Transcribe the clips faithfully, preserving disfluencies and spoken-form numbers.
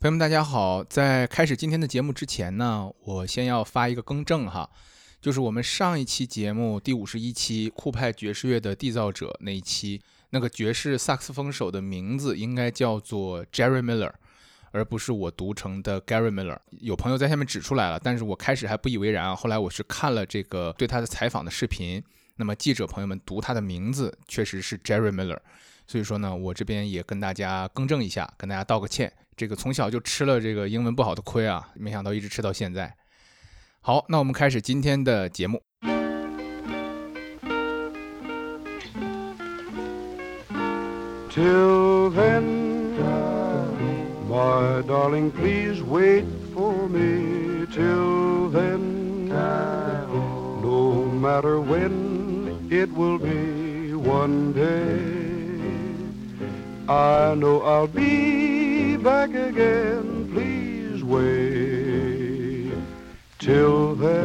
朋友们大家好，在开始今天的节目之前呢，我先要发一个更正哈，就是我们上一期节目第五十一期酷派爵士乐的缔造者那一期，那个爵士萨克斯风手的名字应该叫做 Jerry Miller， 而不是我读成的 Gary Miller。 有朋友在下面指出来了，但是我开始还不以为然，后来我是看了这个对他的采访的视频，那么记者朋友们读他的名字确实是 Jerry Miller， 所以说呢，我这边也跟大家更正一下，跟大家道个歉。这个从小就吃了这个英文不好的亏啊，没想到一直吃到现在。好，那我们开始今天的节目。 Till then, my darling, please wait for me. Till then, no matter when it will be, one day I know I'll be back again. Please wait till then.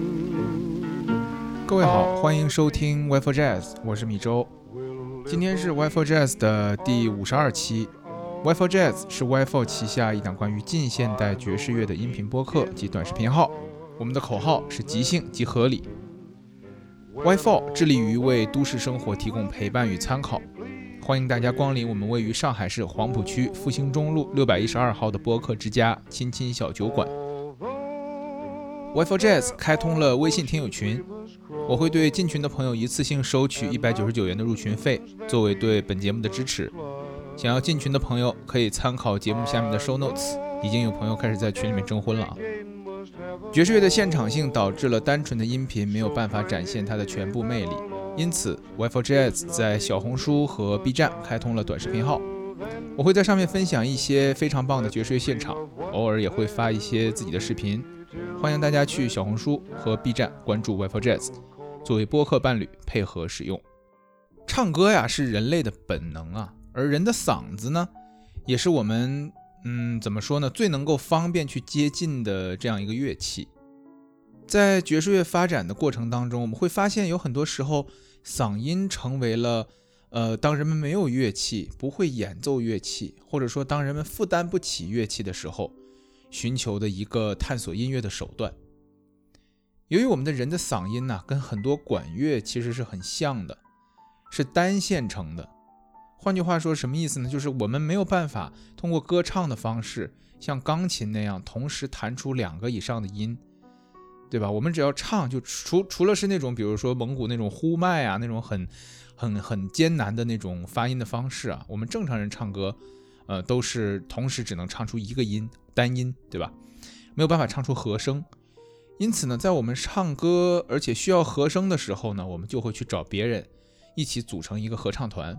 各位好，欢迎收听 Y four Jazz， 我是米周。今天是 Y four Jazz 的第五十二期。Y four Jazz 是 Y four 旗下一档关于近现代爵士乐的音频播客及短视频号。我们的口号是即兴即合理。Y four 致力于为都市生活提供陪伴与参考。欢迎大家光临我们位于上海市黄浦区复兴中路六百一十二号的播客之家亲亲小酒馆。Y four Jazz 开通了微信听友群，我会对进群的朋友一次性收取一百九十九元的入群费，作为对本节目的支持。想要进群的朋友可以参考节目下面的 show notes， 已经有朋友开始在群里面征婚了啊。爵士乐的现场性导致了单纯的音频没有办法展现它的全部魅力，因此 Y four Jazz 在小红书和 B 站开通了短视频号，我会在上面分享一些非常棒的爵士乐现场，偶尔也会发一些自己的视频。欢迎大家去小红书和 B 站关注 Y four Jazz， 作为播客伴侣配合使用。唱歌呀是人类的本能啊，而人的嗓子呢，也是我们嗯怎么说呢，最能够方便去接近的这样一个乐器。在爵士乐发展的过程当中，我们会发现有很多时候嗓音成为了呃，当人们没有乐器，不会演奏乐器，或者说当人们负担不起乐器的时候，寻求的一个探索音乐的手段。由于我们的人的嗓音呢、啊，跟很多管乐其实是很像的，是单线程的。换句话说，什么意思呢？就是我们没有办法通过歌唱的方式，像钢琴那样同时弹出两个以上的音，对吧？我们只要唱，就除除了是那种，比如说蒙古那种呼麦啊，那种很很很艰难的那种发音的方式啊，我们正常人唱歌，呃，都是同时只能唱出一个音，单音，对吧？没有办法唱出和声。因此呢，在我们唱歌而且需要和声的时候呢，我们就会去找别人一起组成一个合唱团。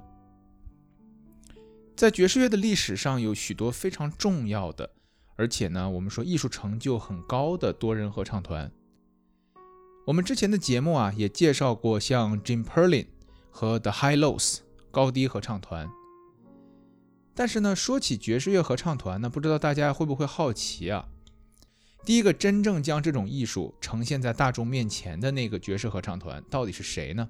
在爵士乐的历史上，有许多非常重要的，而且呢，我们说艺术成就很高的多人合唱团。我们之前的节目啊，也介绍过像 Jim Perlin 和 The Hi-Lows 高低合唱团。但是呢，说起爵士乐合唱团呢，不知道大家会不会好奇啊？第一个真正将这种艺术呈现在大众面前的那个爵士合唱团到底是谁呢？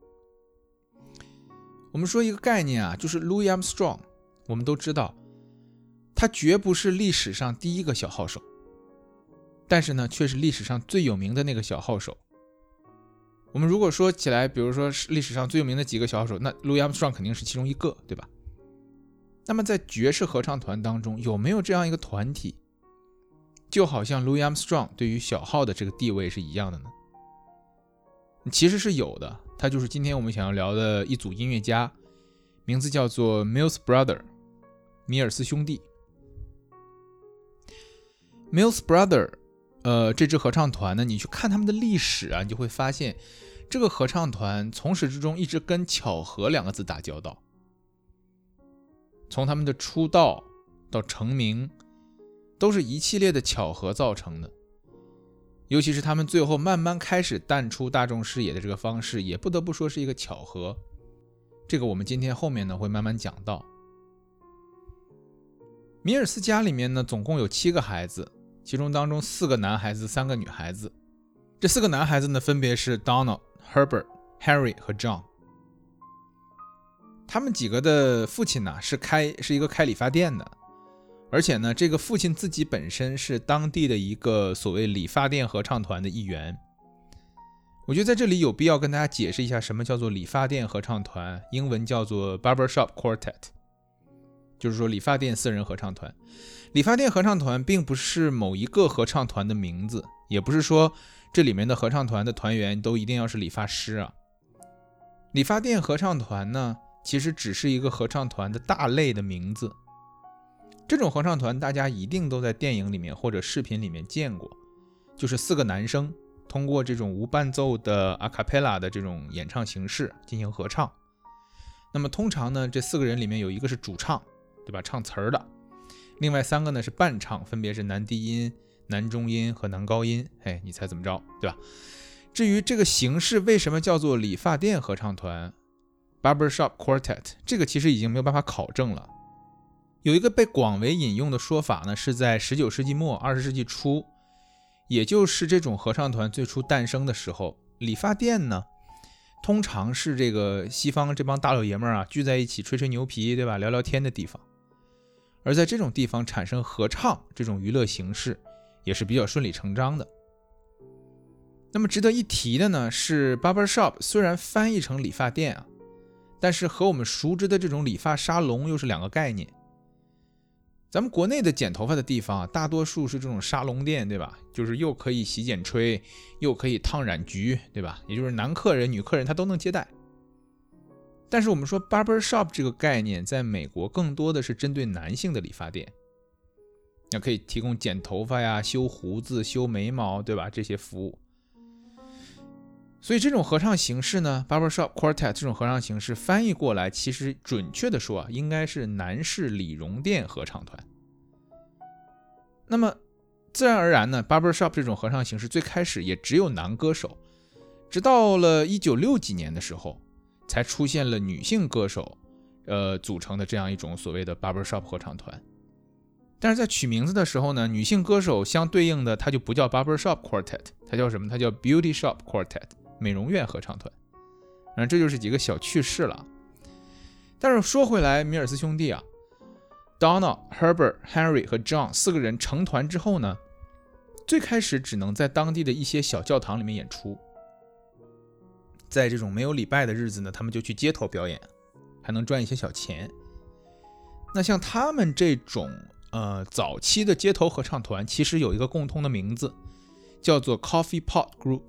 我们说一个概念啊，就是 Louis Armstrong， 我们都知道，他绝不是历史上第一个小号手，但是呢，却是历史上最有名的那个小号手。我们如果说起来，比如说历史上最有名的几个小号手，那 Louis Armstrong 肯定是其中一个，对吧？那么在爵士合唱团当中，有没有这样一个团体，就好像 Louis Armstrong 对于小号的这个地位是一样的呢？其实是有的，他就是今天我们想要聊的一组音乐家，名字叫做 Mills Brothers， 米尔斯兄弟。Mills Brothers 呃，这支合唱团呢，你去看他们的历史啊，你就会发现这个合唱团从始至终一直跟巧合两个字打交道。从他们的出道到成名，都是一系列的巧合造成的。尤其是他们最后慢慢开始淡出大众视野的这个方式，也不得不说是一个巧合。这个我们今天后面呢会慢慢讲到。米尔斯家里面呢总共有七个孩子，其中当中四个男孩子，三个女孩子。这四个男孩子呢分别是 Donald、Herbert、Harry 和 John。他们几个的父亲呢是开是一个开理发店的， 而且呢，这个父亲自己本身是当地的一个所谓理发店合唱团的一员。我觉得在这里有必要跟大家解释一下什么叫做理发店合唱团，英文叫做 Barbershop Quartet， 就是说理发店私人合唱团。理发店合唱团并不是某一个合唱团的名字，也不是说这里面的合唱团的团员都一定要是理发师啊。理发店合唱团呢，其实只是一个合唱团的大类的名字。这种合唱团大家一定都在电影里面或者视频里面见过，就是四个男生通过这种无伴奏的阿卡贝拉的这种演唱形式进行合唱。那么通常呢，这四个人里面有一个是主唱，对吧，唱词儿的，另外三个呢是伴唱，分别是男低音、男中音和男高音。哎，你猜怎么着，对吧？至于这个形式为什么叫做理发店合唱团 Barbershop Quartet， 这个其实已经没有办法考证了。有一个被广为引用的说法呢，是在十九世纪末二十世纪初，也就是这种合唱团最初诞生的时候，理发店呢通常是这个西方这帮大老爷们儿啊聚在一起吹吹牛皮，对吧，聊聊天的地方。而在这种地方产生合唱这种娱乐形式也是比较顺理成章的。那么值得一提的呢是 Barbershop 虽然翻译成理发店啊，但是和我们熟知的这种理发沙龙又是两个概念。咱们国内的剪头发的地方啊，大多数是这种沙龙店，对吧？就是又可以洗剪吹，又可以烫染局，对吧？也就是男客人、女客人他都能接待。但是我们说 barbershop 这个概念在美国更多的是针对男性的理发店，那可以提供剪头发呀、修胡子、修眉毛，对吧？这些服务。所以这种合唱形式呢 Barbershop Quartet 这种合唱形式翻译过来，其实准确的说啊，应该是男士理容店合唱团。那么自然而然呢 Barbershop 这种合唱形式最开始也只有男歌手，直到了一九六几年的时候才出现了女性歌手呃组成的这样一种所谓的 Barbershop 合唱团。但是在取名字的时候呢，女性歌手相对应的它就不叫 Barbershop Quartet， 它叫什么？它叫 Beauty Shop Quartet，美容院合唱团。然后这就是几个小趣事了。但是说回来，米尔斯兄弟啊 Donald、Herbert、Henry 和 John 四个人成团之后呢，最开始只能在当地的一些小教堂里面演出。在这种没有礼拜的日子呢，他们就去街头表演，还能赚一些小钱。那像他们这种呃早期的街头合唱团，其实有一个共通的名字，叫做 Coffee Pot Group，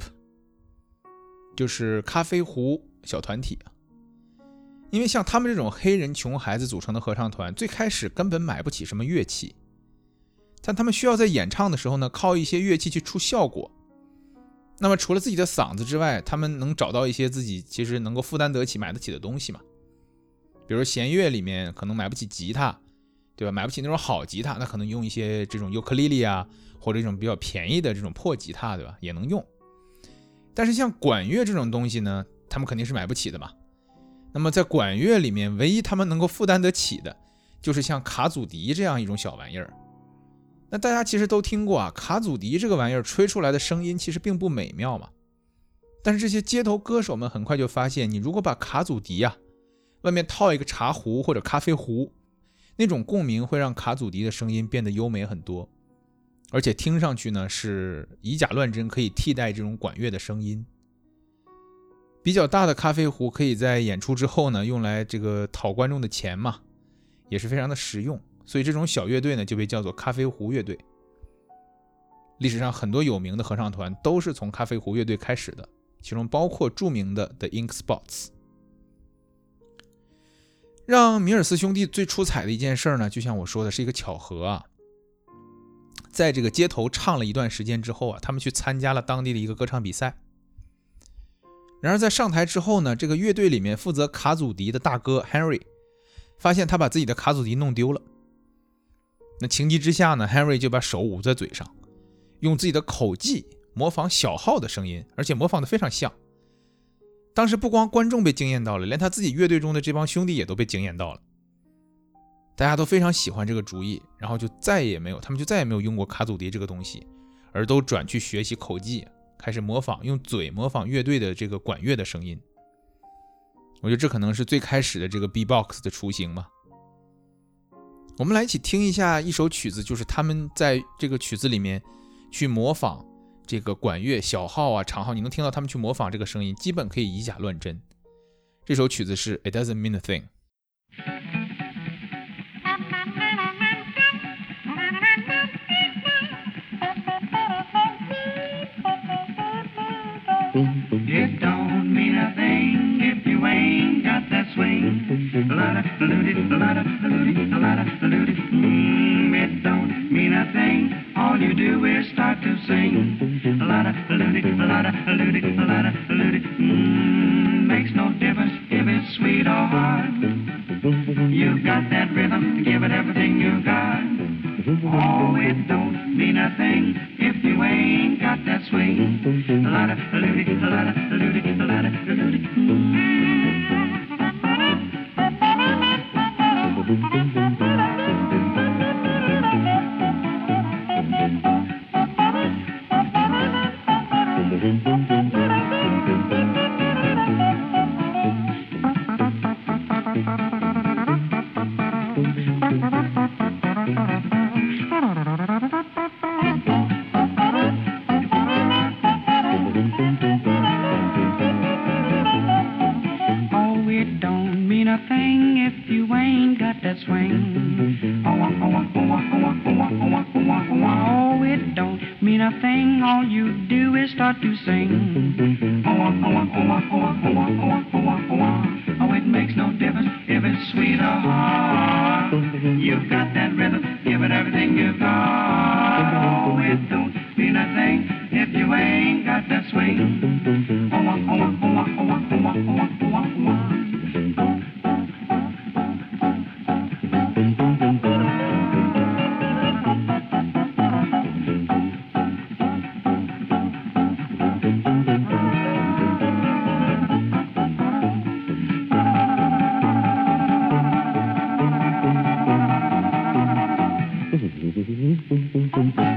就是咖啡壶小团体。因为像他们这种黑人穷孩子组成的合唱团，最开始根本买不起什么乐器，但他们需要在演唱的时候呢，靠一些乐器去出效果。那么除了自己的嗓子之外，他们能找到一些自己其实能够负担得起买得起的东西嘛。比如弦乐里面可能买不起吉他，对吧？买不起那种好吉他，那可能用一些这种尤克里里啊，或者一种比较便宜的这种破吉他，对吧？也能用。但是像管乐这种东西呢，他们肯定是买不起的嘛。那么在管乐里面，唯一他们能够负担得起的，就是像卡祖笛这样一种小玩意儿。那大家其实都听过啊，卡祖笛这个玩意儿吹出来的声音其实并不美妙嘛。但是这些街头歌手们很快就发现，你如果把卡祖笛啊外面套一个茶壶或者咖啡壶，那种共鸣会让卡祖笛的声音变得优美很多，而且听上去呢是以假乱真，可以替代这种管乐的声音。比较大的咖啡壶可以在演出之后呢用来这个讨观众的钱嘛，也是非常的实用。所以这种小乐队呢就被叫做咖啡壶乐队。历史上很多有名的合唱团都是从咖啡壶乐队开始的，其中包括著名的 The Ink Spots。 让米尔斯兄弟最出彩的一件事呢，就像我说的是一个巧合啊。在这个街头唱了一段时间之后啊，他们去参加了当地的一个歌唱比赛。然而在上台之后呢，这个乐队里面负责卡祖笛的大哥 Henry 发现他把自己的卡祖笛弄丢了。那情急之下呢 Henry 就把手捂在嘴上，用自己的口技模仿小号的声音，而且模仿得非常像。当时不光观众被惊艳到了，连他自己乐队中的这帮兄弟也都被惊艳到了。大家都非常喜欢这个主意，然后就再也没有他们就再也没有用过卡祖笛这个东西，而都转去学习口技，开始模仿，用嘴模仿乐队的这个管乐的声音。我觉得这可能是最开始的这个 B-box 的雏形嘛。 我们来一起听一下一首曲子，就是他们在这个曲子里面去模仿这个管乐小号啊长号，你能听到他们去模仿这个声音，基本可以以假乱真。这首曲子是 It Doesn't Mean a Thing。It don't mean a thing if you ain't got that swing. Mm, it don't mean a thing. All you do is start to sing. Mm, makes no difference if it's sweet or hard. You've got that rhythm, give it everything you got. Oh, it don't mean a thing if you ain't got that swing. To sing. Oh, it makes no difference if it's sweet or hard. You've got that rhythm, give it everything you've got. Oh, it don't mean a thing if you ain't got that swing. Thank you.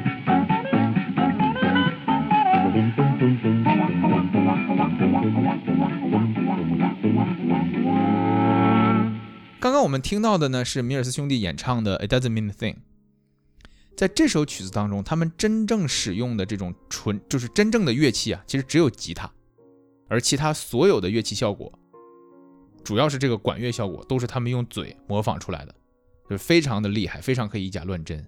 刚刚我们听到的呢是米尔斯兄弟演唱的 It Doesn't Mean a Thing。 在这首曲子当中，他们真正使用的这种纯就是真正的乐器啊，其实只有吉他，而其他所有的乐器效果，主要是这个管乐效果，都是他们用嘴模仿出来的，就是非常的厉害，非常可以以假乱真。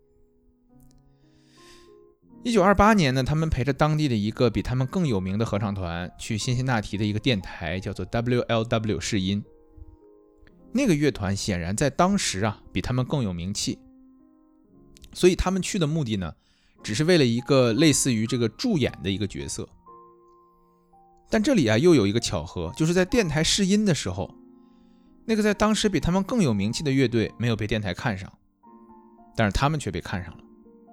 一九二八年呢，他们陪着当地的一个比他们更有名的合唱团去辛辛那提的一个电台，叫做 W L W 试音。那个乐团显然在当时啊比他们更有名气，所以他们去的目的呢，只是为了一个类似于这个助演的一个角色。但这里啊又有一个巧合，就是在电台试音的时候，那个在当时比他们更有名气的乐队没有被电台看上，但是他们却被看上了。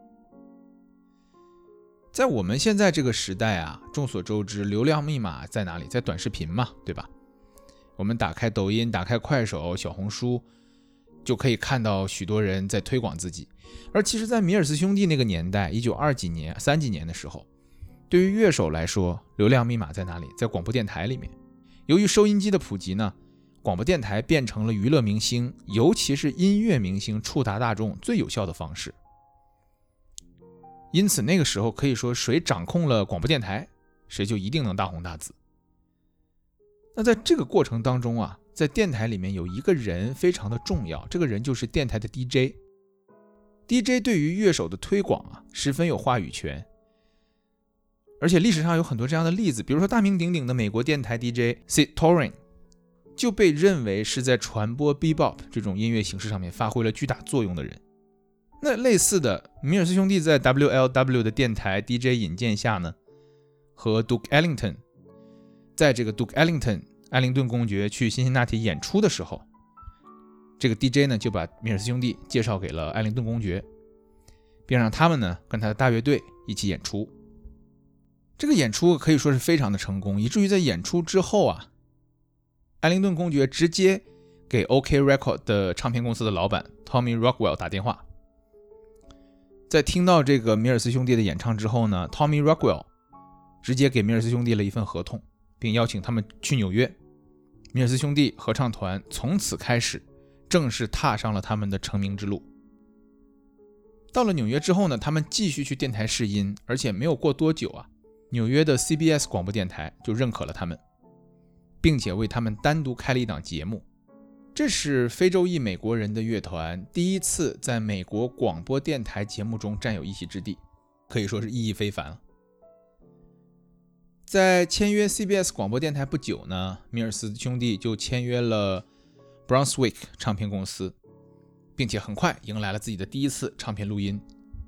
在我们现在这个时代啊，众所周知，流量密码在哪里？在短视频嘛，对吧？我们打开抖音，打开快手、小红书，就可以看到许多人在推广自己。而其实在米尔斯兄弟那个年代，一九二几年、三几年的时候，对于乐手来说，流量密码在哪里？在广播电台里面。由于收音机的普及呢，广播电台变成了娱乐明星，尤其是音乐明星触达大众最有效的方式。因此那个时候可以说，谁掌控了广播电台，谁就一定能大红大紫。那在这个过程当中啊，在电台里面有一个人非常的重要，这个人就是电台的 D J。D J 对于乐手的推广啊，十分有话语权。而且历史上有很多这样的例子，比如说大名鼎鼎的美国电台 D J Sid Torin 就被认为是在传播 Bebop 这种音乐形式上面发挥了巨大作用的人。那类似的，米尔斯兄弟在 W L W 的电台 D J 引荐下呢，和 Duke Ellington 在这个 Duke Ellington 艾灵顿公爵去辛辛那提演出的时候，这个 D J 呢就把米尔斯兄弟介绍给了艾灵顿公爵，并让他们呢跟他的大乐队一起演出。这个演出可以说是非常的成功，以至于在演出之后啊，艾灵顿公爵直接给 OK Record 的唱片公司的老板 Tommy Rockwell 打电话。在听到这个米尔斯兄弟的演唱之后呢， Tommy Rockwell 直接给米尔斯兄弟了一份合同，并邀请他们去纽约。米尔斯兄弟合唱团从此开始正式踏上了他们的成名之路。到了纽约之后呢，他们继续去电台试音，而且没有过多久啊，纽约的 C B S 广播电台就认可了他们，并且为他们单独开了一档节目。这是非洲裔美国人的乐团第一次在美国广播电台节目中占有一席之地，可以说是意义非凡了。在签约 C B S 广播电台不久呢，米尔斯兄弟就签约了 Brunswick 唱片公司，并且很快迎来了自己的第一次唱片录音。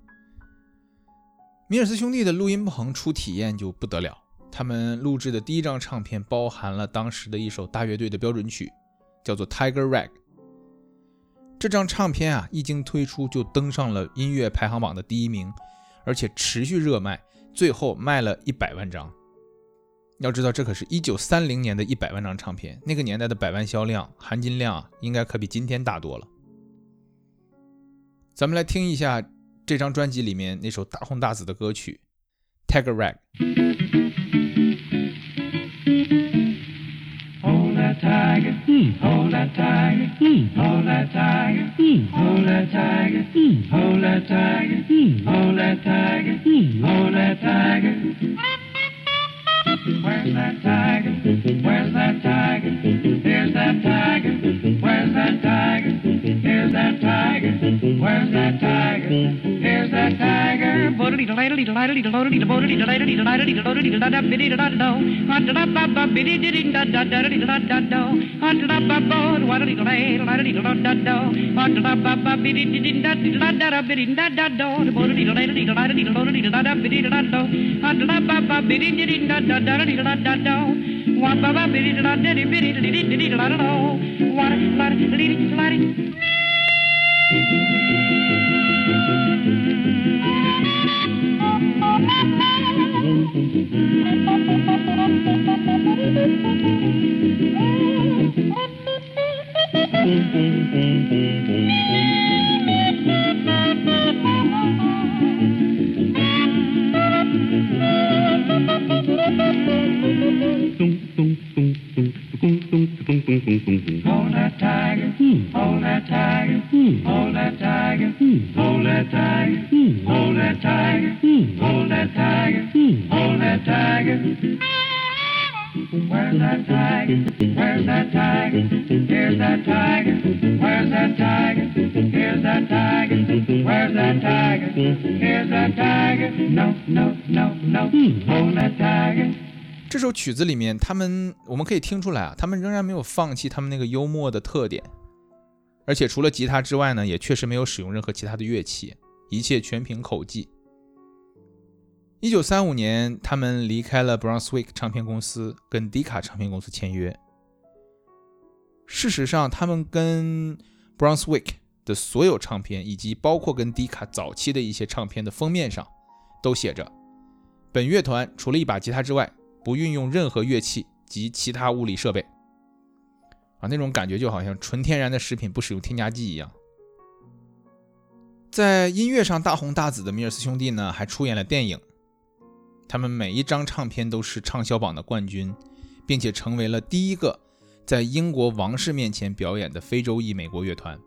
米尔斯兄弟的录音棚初体验就不得了，他们录制的第一张唱片包含了当时的一首大乐队的标准曲，叫做 Tiger Rag。 这张唱片啊，一经推出就登上了音乐排行榜的第一名，而且持续热卖，最后卖了一百万张。要知道这可是一九三零年的一百万张唱片，那个年代的百万销量含金量啊，应该可比今天大多了。咱们来听一下这张专辑里面那首大红大紫的歌曲 Tiger Rag。 Hold that tiger, mm. hold that tiger, mm. hold that tiger, mm. hold that tiger, mm. hold that tiger, mm. hold that tiger, mm. hold that tiger. Where's that tiger? Where's that tiger? Here's that tiger. Where's that tiger? Here's that tiger. Where's that tiger? Here's that tiger. Bodily delightly delightly delightly delightly delightly delightly delightly delightly biddy da do. Hunted up up up biddy diddy da da da da da do. Hunted up up up waddly delay delightly da da do. Hunted up up up biddy diddy da da da da biddy da da do. Bodily delightly delightly delightly delightly biddy da do. Hunted up up up biddy diddy da da da da da do. Wa ba ba biddy da diddy biddy diddy diddy da da do. Wa la diddy la diddy. Hold that tiger, hold that tiger, hold that tiger, hold that tiger, hold that tiger, hold that tiger, hold that tiger. Where's that tiger? Where's that tiger? Here's that tiger. Where's that tiger? Here's that tiger. Where's that tiger? Here's that tiger. No, no, no, no. Hold that tiger. 这首曲子里面，他们我们可以听出来啊，他们仍然没有放弃他们那个幽默的特点，而且除了吉他之外呢，也确实没有使用任何其他的乐器，一切全凭口技。一九三五年，他们离开了 Brunswick 唱片公司，跟 Decca 唱片公司签约。事实上，他们跟 Brunswick 的所有唱片，以及包括跟 Decca 早期的一些唱片的封面上，都写着本乐团除了一把吉他之外，不运用任何乐器及其他物理设备啊，那种感觉就好像纯天然的食品不使用添加剂一样。在音乐上大红大紫的米尔斯兄弟呢，还出演了电影，他们每一张唱片都是畅销榜的冠军，并且成为了第一个在英国王室面前表演的非洲裔美国乐团。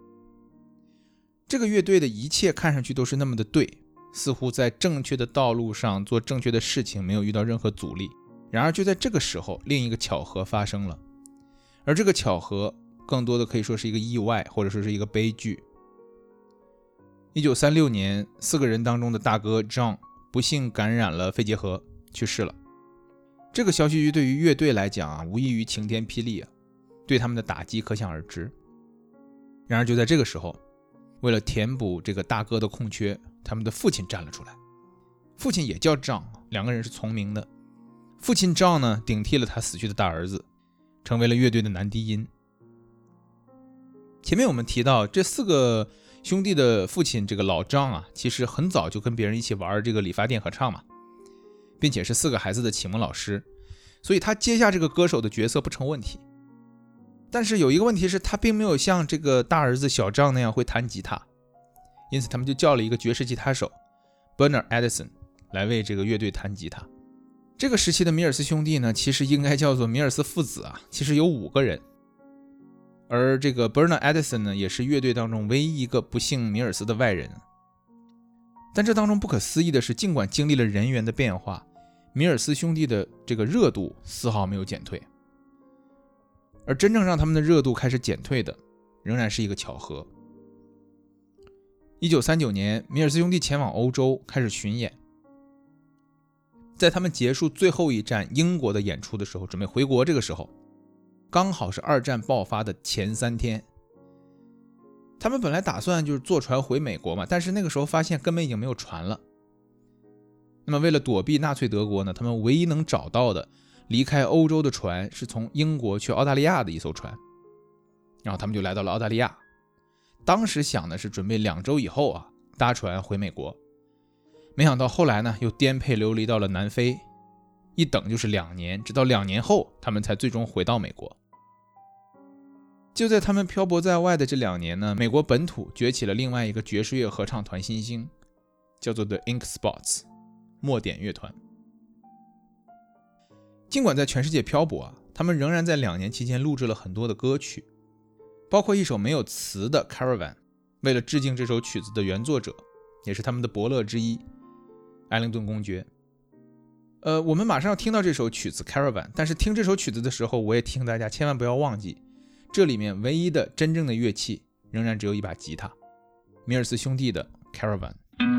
这个乐队的一切看上去都是那么的对，似乎在正确的道路上做正确的事情，没有遇到任何阻力。然而就在这个时候，另一个巧合发生了，而这个巧合更多的可以说是一个意外，或者说是一个悲剧。一九三六年，四个人当中的大哥 John 不幸感染了肺结核，去世了。这个消息对于乐队来讲啊，无异于晴天霹雳啊，对他们的打击可想而知。然而就在这个时候，为了填补这个大哥的空缺，他们的父亲站了出来。父亲也叫 John， 两个人是重名的。父亲 John 呢，顶替了他死去的大儿子，成为了乐队的男低音。前面我们提到这四个兄弟的父亲这个老张啊，其实很早就跟别人一起玩这个理发店合唱嘛，并且是四个孩子的启蒙老师，所以他接下这个歌手的角色不成问题。但是有一个问题是，他并没有像这个大儿子小张那样会弹吉他，因此他们就叫了一个爵士吉他手 Bernard Edison 来为这个乐队弹吉他。这个时期的米尔斯兄弟呢，其实应该叫做米尔斯父子啊，其实有五个人。 而这个 Bernard Edison 呢，也是乐队当中唯一一个不姓米尔斯的外人。但这当中不可思议的是，尽管经历了人员的变化，米尔斯兄弟的这个热度丝毫没有减退。而真正让他们的热度开始减退的，仍然是一个巧合。一九三九年，米尔斯兄弟前往欧洲开始巡演。在他们结束最后一站英国的演出的时候，准备回国，这个时候刚好是二战爆发的前三天。他们本来打算就是坐船回美国嘛，但是那个时候发现根本已经没有船了。那么为了躲避纳粹德国呢，他们唯一能找到的离开欧洲的船是从英国去澳大利亚的一艘船，然后他们就来到了澳大利亚。当时想的是准备两周以后啊搭船回美国，没想到后来呢又颠沛流离到了南非，一等就是两年，直到两年后他们才最终回到美国。就在他们漂泊在外的这两年呢，美国本土崛起了另外一个爵士乐合唱团新星，叫做 The Ink Spots 墨点乐团。尽管在全世界漂泊啊，他们仍然在两年期间录制了很多的歌曲，包括一首没有词的 Caravan， 为了致敬这首曲子的原作者，也是他们的伯乐之一艾灵顿公爵。呃，我们马上要听到这首曲子 Caravan， 但是听这首曲子的时候，我也提醒大家千万不要忘记，这里面唯一的真正的乐器仍然只有一把吉他，米尔斯兄弟的 Caravan。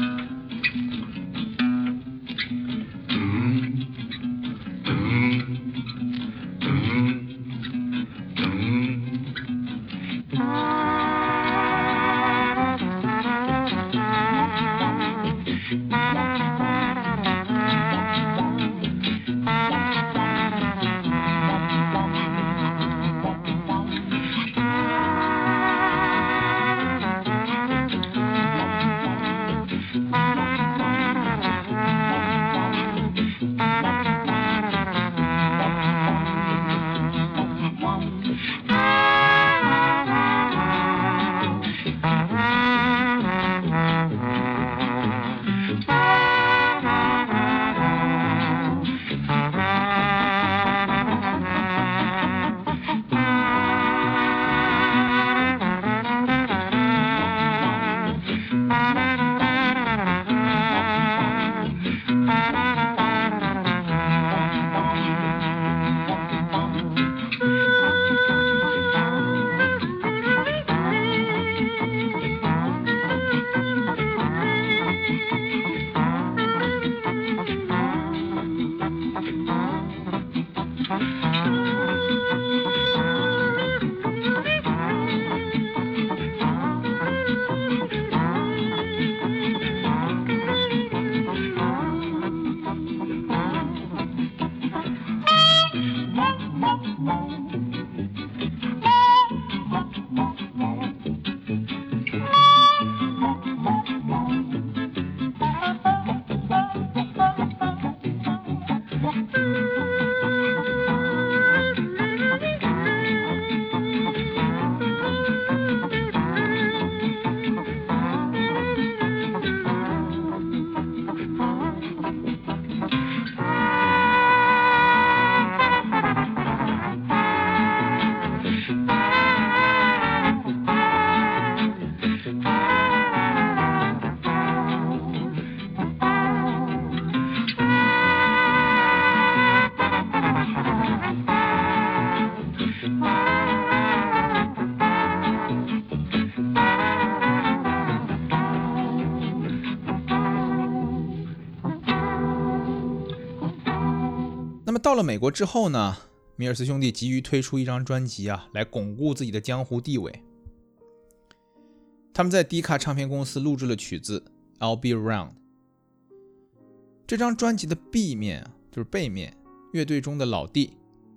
那么到了美国之后呢，米尔斯兄弟急于推出一张专辑啊，来巩固自己的江湖地位。他们在迪卡唱片公司录制了曲子 I'll Be Around。 这张专辑的 B 面啊，就是背面，乐队中的老弟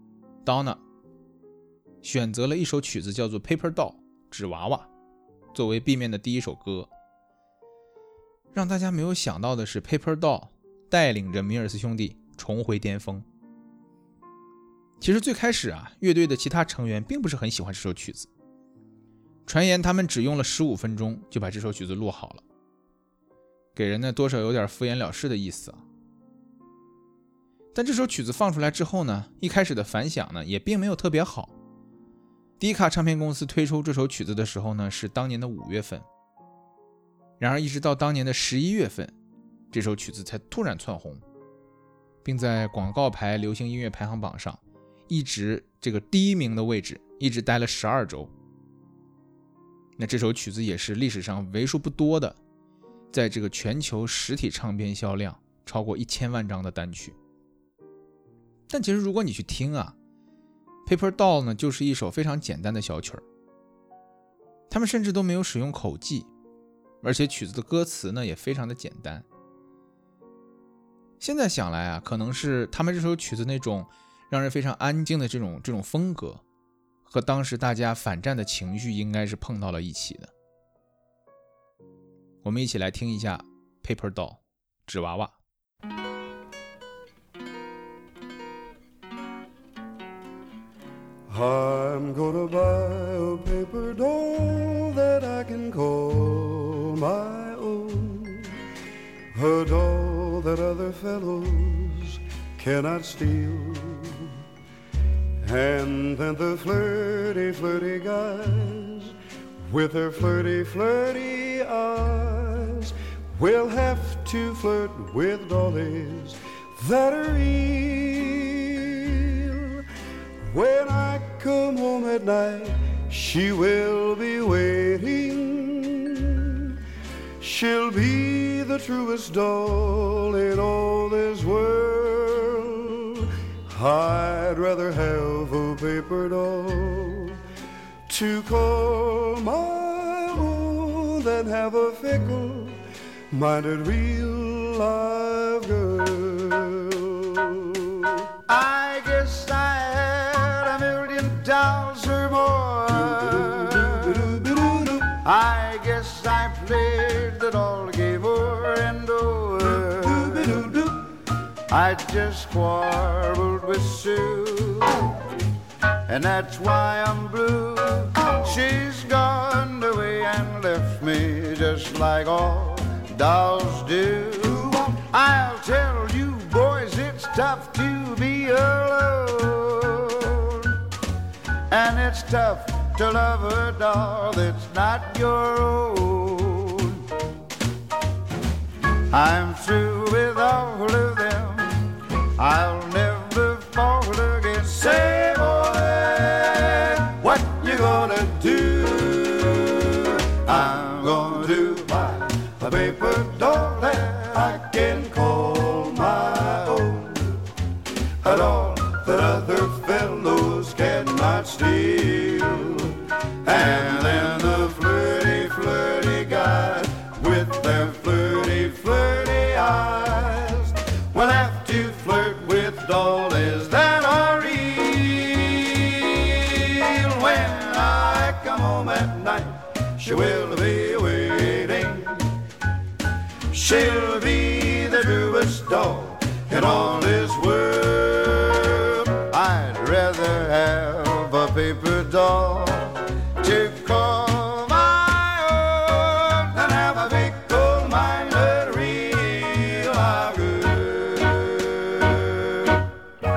Donna 选择了一首曲子叫做 Paper Doll 纸娃娃作为 B 面的第一首歌。让大家没有想到的是， Paper Doll 带领着米尔斯兄弟重回巅峰。其实最开始啊，乐队的其他成员并不是很喜欢这首曲子，传言他们只用了十五分钟就把这首曲子录好了，给人呢多少有点敷衍了事的意思啊。但这首曲子放出来之后呢，一开始的反响呢也并没有特别好， 迪卡唱片公司推出这首曲子的时候呢，是当年的五月份。然而一直到当年的十一月份，这首曲子才突然窜红，并在广告牌流行音乐排行榜上一直这个第一名的位置一直待了十二周。那这首曲子也是历史上为数不多的在这个全球实体唱片销量超过一千万张的单曲。但其实如果你去听啊， Paper Doll 呢就是一首非常简单的小曲儿，他们甚至都没有使用口技，而且曲子的歌词呢也非常的简单。现在想来啊，可能是他们这首曲子那种让人非常安静的这种这种风格和当时大家反战的情绪应该是碰到了一起的。我们一起来听一下 Paper Doll 纸娃娃。 I'm gonna buy a paper doll that I can call my own, a doll that other fellows cannot steal. And then the flirty, flirty guys with their flirty, flirty eyes will have to flirt with dollies that are real. When I come home at night, she will be waiting. She'll be the truest doll in all this world. I'd rather have a paper doll to call my own than have a fickle-minded real live girl. I guess I had a million dolls or more. I guess I played the doll game o'er and over. I just quarreled with Sue, and that's why I'm blue. She's gone away and left me just like all dolls do. I'll tell you boys, it's tough to be alone, and it's tough to love a doll that's not your own. I'm through with all of them, I'll never fall again. Say boy, what you gonna do? I'm gonna do buy a paper doll that I can call my own, a doll that other fellows cannot steal. And then the flirty, flirty guys with their flirty, flirty eyes will have to flirt with dollies that are real. When I come home at night, she will be waiting. She'll be the truest doll in all this world. I'd rather have a paper doll to call my own than have a big gold-minded real live girl.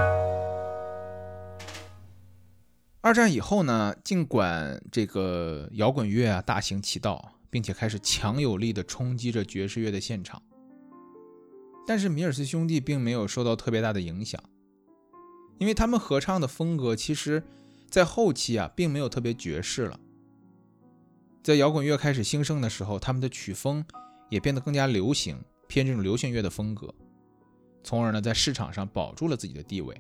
二战以后呢，尽管这个摇滚乐啊大行其道，并且开始强有力地冲击着爵士乐的现场，但是米尔斯兄弟并没有受到特别大的影响，因为他们合唱的风格其实在后期啊并没有特别爵士了。在摇滚乐开始兴盛的时候，他们的曲风也变得更加流行，偏这种流行乐的风格，从而呢在市场上保住了自己的地位。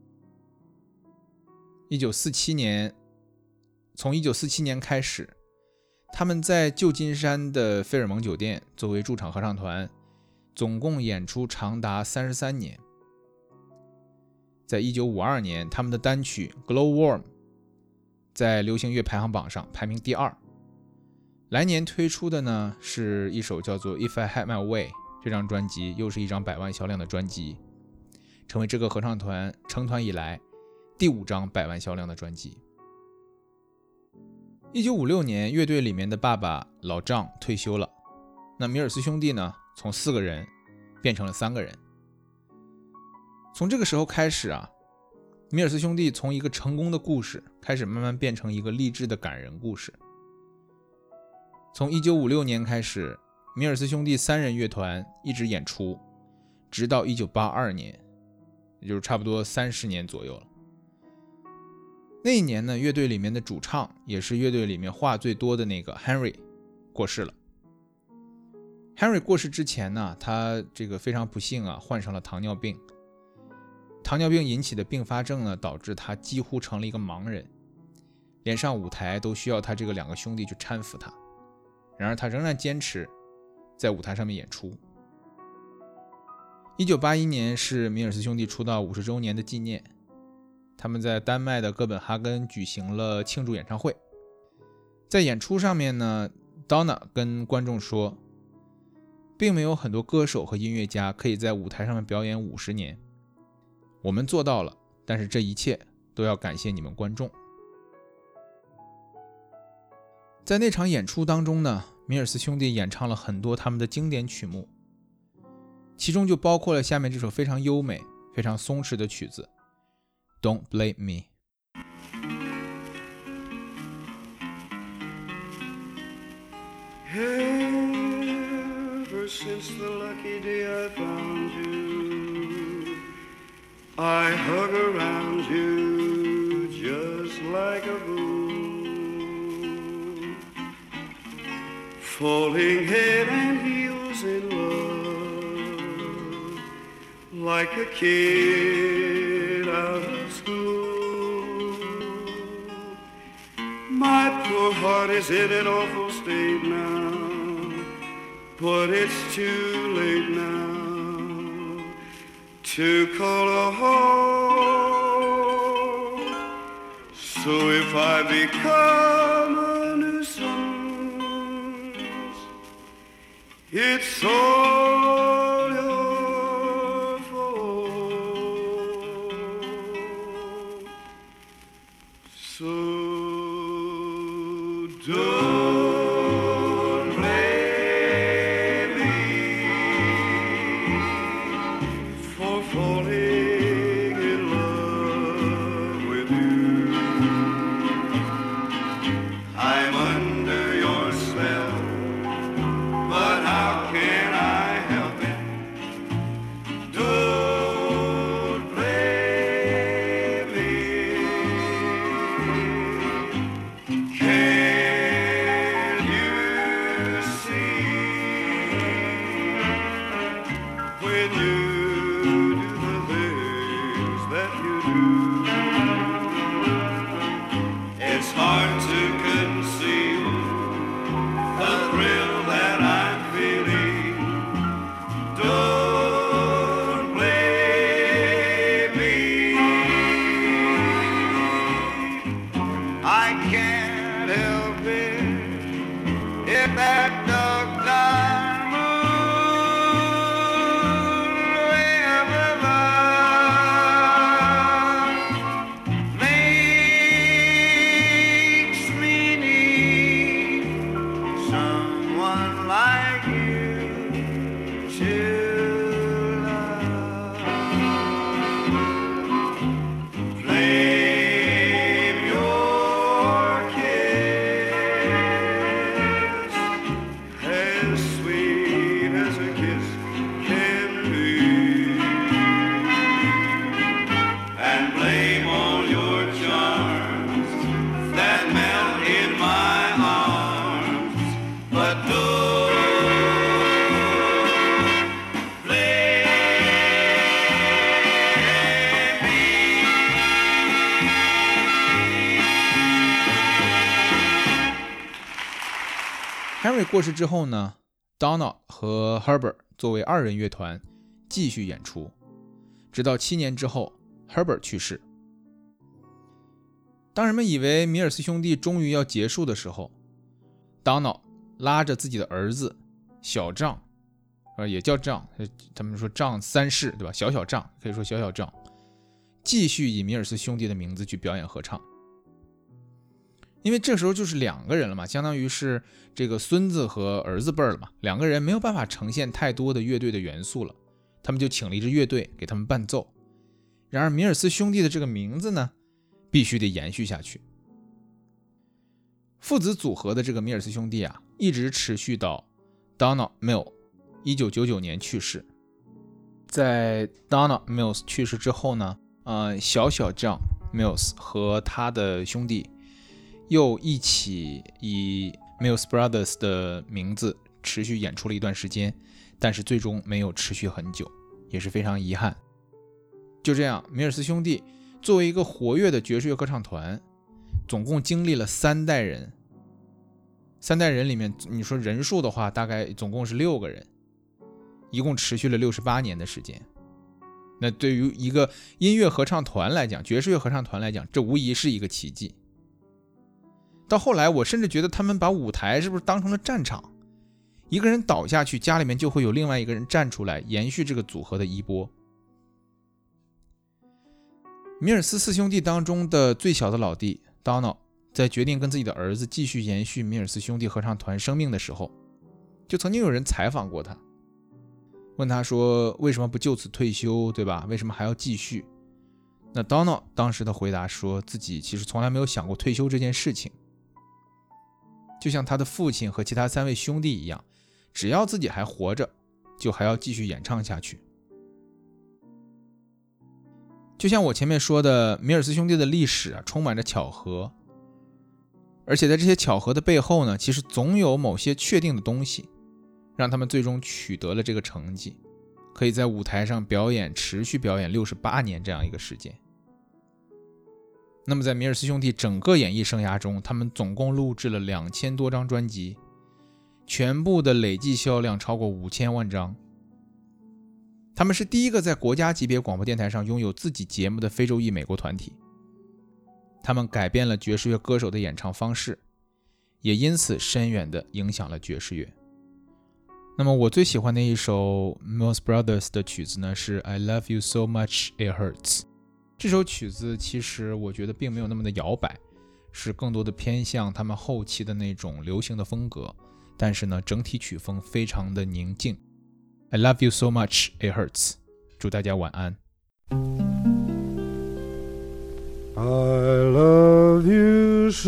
一九四七年，从一九四七年开始，他们在旧金山的菲尔蒙酒店作为驻场合唱团，总共演出长达三十三年。在一九五二年，他们的单曲 Glowworm 在流行乐排行榜上排名第二。来年推出的呢是一首叫做 If I Had My Way， 这张专辑又是一张百万销量的专辑，成为这个合唱团成团以来第五张百万销量的专辑。一九五六年，乐队里面的爸爸老丈退休了，那米尔斯兄弟呢从四个人变成了三个人。从这个时候开始啊， 米尔斯兄弟从一个成功的故事开始慢慢变成一个励志的感人故事。从一九五六年开始，米尔斯兄弟三人乐团一直演出，直到一九八二年，也就是差不多三十年左右了。那一年呢，乐队里面的主唱也是乐队里面话最多的那个 Henry 过世了。Henry 过世之前呢，他这个非常不幸啊，患上了糖尿病。糖尿病引起的并发症呢，导致他几乎成了一个盲人，连上舞台都需要他这个两个兄弟去搀扶他。然而他仍然坚持在舞台上面演出。一九八一年是米尔斯兄弟出道五十周年的纪念，他们在丹麦的哥本哈根举行了庆祝演唱会。在演出上面呢， Donna 跟观众说，并没有很多歌手和音乐家可以在舞台上面表演五十年，我们做到了，但是这一切都要感谢你们观众。在那场演出当中呢，米尔斯兄弟演唱了很多他们的经典曲目，其中就包括了下面这首非常优美非常松弛的曲子 Don't Blame Me。Ever since the lucky day I found you, I hug around you just like a fool, falling head and heels in love, like a kid out of school. My poor heart is in an awful state now,But it's too late now to call a halt. So if I become a nuisance, it's all your fault. So Henry 过世之后呢， Donna 和 Herbert 作为二人乐团继续演出，直到七年之后 Herbert 去世。当人们以为米尔斯兄弟终于要结束的时候， Donna 拉着自己的儿子小丈，也叫丈，他们说丈三世对吧？小小丈可以说小小丈，继续以米尔斯兄弟的名字去表演合唱。因为这时候就是两个人了嘛，相当于是这个孙子和儿子辈了嘛，两个人没有办法呈现太多的乐队的元素了，他们就请了一支乐队给他们伴奏， 然而米尔斯兄弟的这个名字呢，必须得延续下去。父子组合的这个米尔斯兄弟啊，一直持续到 Donald Mills 一九九九年去世。在 Donald Mills 去世之后呢，呃，小小 John Mills 和他的兄弟又一起以 Mills Brothers 的名字持续演出了一段时间，但是最终没有持续很久，也是非常遗憾。就这样，米尔斯兄弟作为一个活跃的爵士乐歌唱团，总共经历了三代人。三代人里面，你说人数的话，大概总共是六个人，一共持续了六十八年的时间。那对于一个音乐合唱团来讲，爵士乐合唱团来讲，这无疑是一个奇迹。到后来，我甚至觉得他们把舞台是不是当成了战场？一个人倒下去，家里面就会有另外一个人站出来，延续这个组合的衣钵。米尔斯四兄弟当中的最小的老弟 Donald 在决定跟自己的儿子继续延续米尔斯兄弟合唱团生命的时候，就曾经有人采访过他，问他说为什么不就此退休，对吧？为什么还要继续？那 Donald 当时的回答说自己其实从来没有想过退休这件事情，就像他的父亲和其他三位兄弟一样，只要自己还活着，就还要继续演唱下去。就像我前面说的，米尔斯兄弟的历史啊，充满着巧合，而且在这些巧合的背后呢，其实总有某些确定的东西，让他们最终取得了这个成绩，可以在舞台上表演，持续表演六十八年这样一个时间。那么在米尔斯兄弟整个演艺生涯中，他们总共录制了两千多张专辑，全部的累计销量超过五千万张。他们是第一个在国家级别广播电台上拥有自己节目的非洲裔美国团体。他们改变了爵士乐歌手的演唱方式，也因此深远地影响了爵士乐。那么我最喜欢的一首 Mills Brothers 的曲子呢，是 I Love You So Much It Hurts。 这首曲子其实我觉得并没有那么的摇摆，是更多的偏向他们后期的那种流行的风格，但是呢，整体曲风非常的宁静。I love you so much, it hurts。 祝大家晚安。 I love you so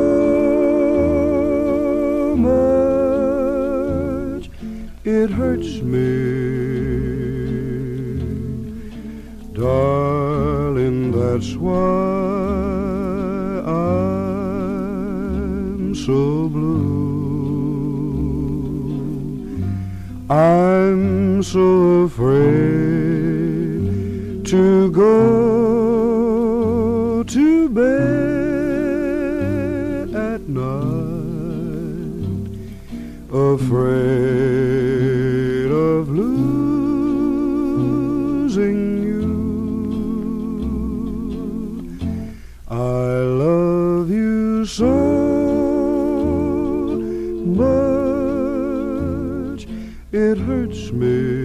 much, it hurts me, darling, that's why I'm so blue. I'm so afraid to go to bed at night, afraid of losing you. I love you so much, it hurts me,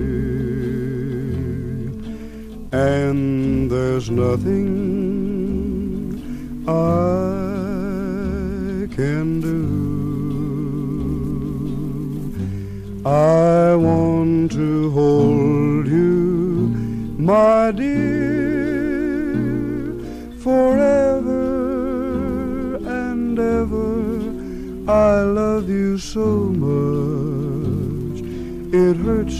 and there's nothing I can do. I want to hold you, my dear, forever and ever. I love you so much, it hurts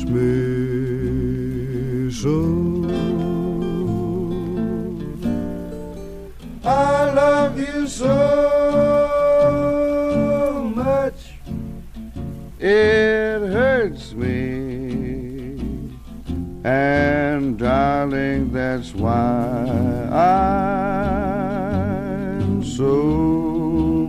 me so. I love you so much, it hurts me, and darling, that's why I'm so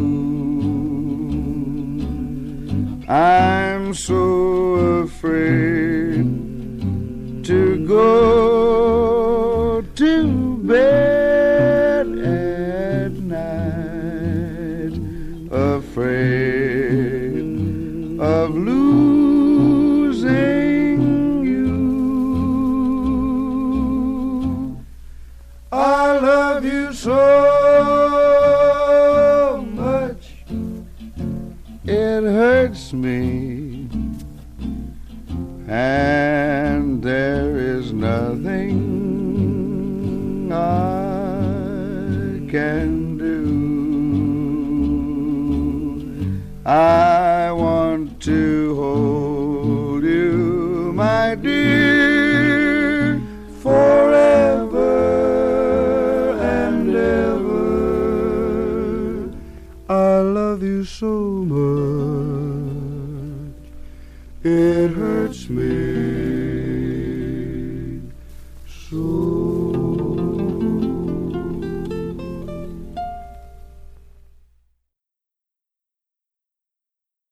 blue. I'm so afraid to go to bed at night, afraid of losing you. I love you so much, it hurts me, and there is nothing my dear, forever and ever. I love you so much, it hurts me